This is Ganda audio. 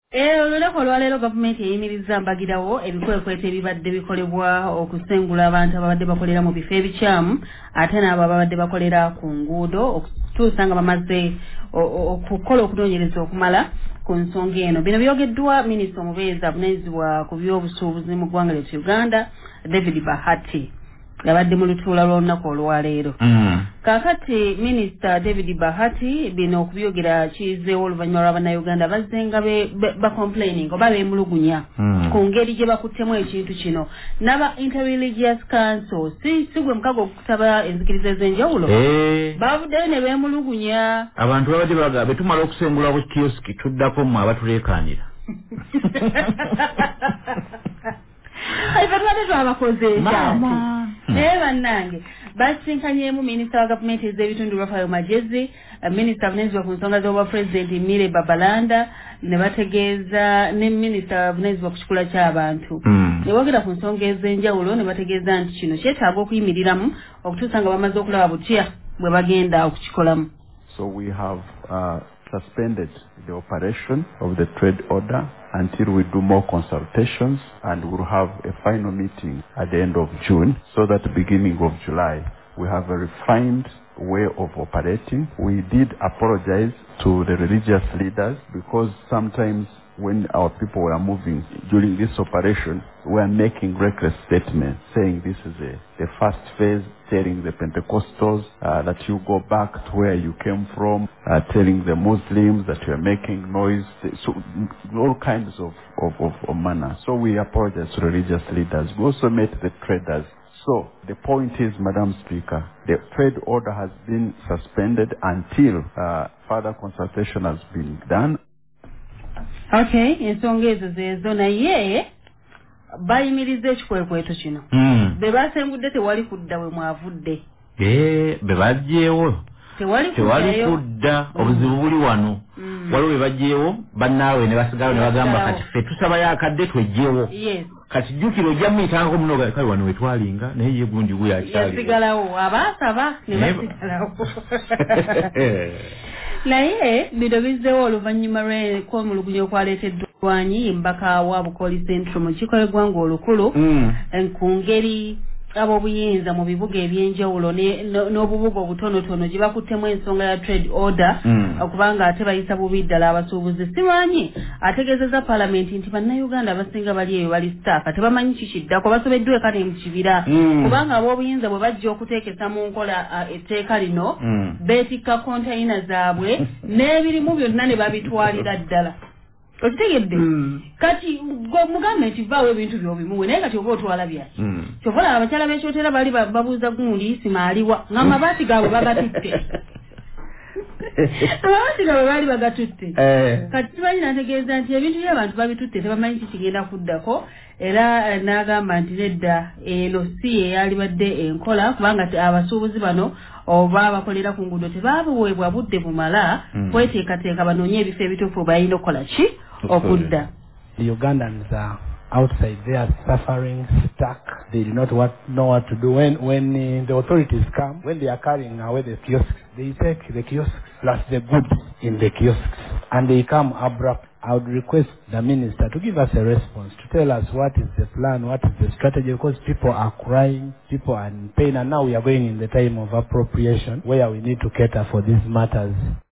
Olunaku olwaleero gavumenti eyimirizza mbagirawo ebikwekweto ebibadde bikolebwa okusengula abantu ababadde bakolera mu bifo ebikyamu ate n'abo ababadde bakolera ku nguudo okutuusa nga bamaze okukola okunoonyereza okumala ku nsonga eno. Bino byogeddwa minisita omubeezi avunaanyizibwa ku by'obusuubuzi mu ggwanga lyaffe Uganda, David Bahati. Yabadde mu lutuula lw'olunaku olwaleero. Kaakati minisita David Bahati bino okubyogera kizeewo oluvannyuma lw'Abannayuganda bazze nga ba complaining oba beemulugunya ku ngeri gye bakuttemu ekintu kino. N'aba Interreligious Council si gwe mukago okusaba enzikiriza ez'enjawulo bavuddeyo ne beemulugunya. Abantu babadde baga betumala okusengula ku kioski tuddako mmwe abatuleekaanira. Ayibatwadde twabakoze ekyati. Bannange basinkanyeemu minisita wa gavumenti ez'ebitundu Rafael Magezi, minisita avunaanyizibwa ku nsonga z'obwapulezidenti Mire Babalanda ne bategeeza ne minisita avunaanyizibwa ku kikula ky'abantu. Ne boogera ku nsonga ez'enjawulo ne bategeeza nti kino kyetaaga okuyimiriramu okutuusa nga bamaze okulaba butya bwe bagenda okukikolamu. So we have suspended the operation of the trade order until we do more consultations, and we'll have a final meeting at the end of June, so that the beginning of July we have a refined way of operating. We did apologize to the religious leaders because sometimes when our people were moving during this operation, we are making reckless statements, saying this is a first phase, telling the Pentecostals that you go back to where you came from, telling the Muslims that you are making noise, so all kinds of manner. So we apologize to religious leaders. We also met the traders. So the point is, Madam Speaker, the trade order has been suspended until further consultation has been done. Okay, ensonga ezo zezo naye bayimiriza ekikwekweto kino. Be basengudde tewali kudda we mwavudde. Be bajjeewo. Tewali kudda obuzibu buli wano. Waliwo be bajjeewo bannaawe ne basigala ne bagamba kati ffe tusaba yakadde twejjeewo. Yes. Kati jjukira ojja muyitango muno kale wano we twalinga naye ye gundi gwe yakyali. Yasigalawo abaasaba ne basigalawo. Naye bino bizzeewo oluvannyuma lw'okwemulugunya okwaleeteddwanyi mbaka wa Bukoli Central mu kiiko eggwanga olukulu ku ngeri ab'obuyinza mu bibuga ebyenjawulo n'obubuga obutonotono gye bakuttemu ensonga ya trade order okubanga ate bayisa bubi ddala abasuubuzi. Simanyi ategeezezza Paalamenti nti bannayuganda abasinga bali eyo bali sitaaka tebamanyi kikiddako basobeddwa eka ne mu kibira kubanga ab'obuyinza bwe bajja okuteekesa mu nkola etteeka lino beetikka konteyina zaabwe n'ebirimu byonna ne babitwalira ddala. Okitegedde kati mugambe nti vaawo ebintu by'obimuwe naye kati oba otwala byaki kyovola abakyala b'ekyotera bali babuuza gundi simaaliwa ng'amabaati gaabwe bagatutte amabaati gaabwe baali bagatutte kati kimanyi nategeeza nti ebintu by'abantu babitutte tebamanyi kikigenda kuddako era n'agamba nti nedda eno si eyalibadde enkola kubanga abasuubuzi bano oba abakolera ku nguudo tebaabuweebwa budde bumala kweteekateeka banoonye ebifo ebituufu balina okukola ki okudda. The Ugandans are outside there suffering, stuck. They do not know what to do. When the authorities come, when they are carrying away the kiosks, they take the kiosks plus the goods in the kiosks and they come abrupt. I would request the minister to give us a response, to tell us what is the plan, what is the strategy, because people are crying, people are in pain, and now we are going in the time of appropriation where we need to cater for these matters.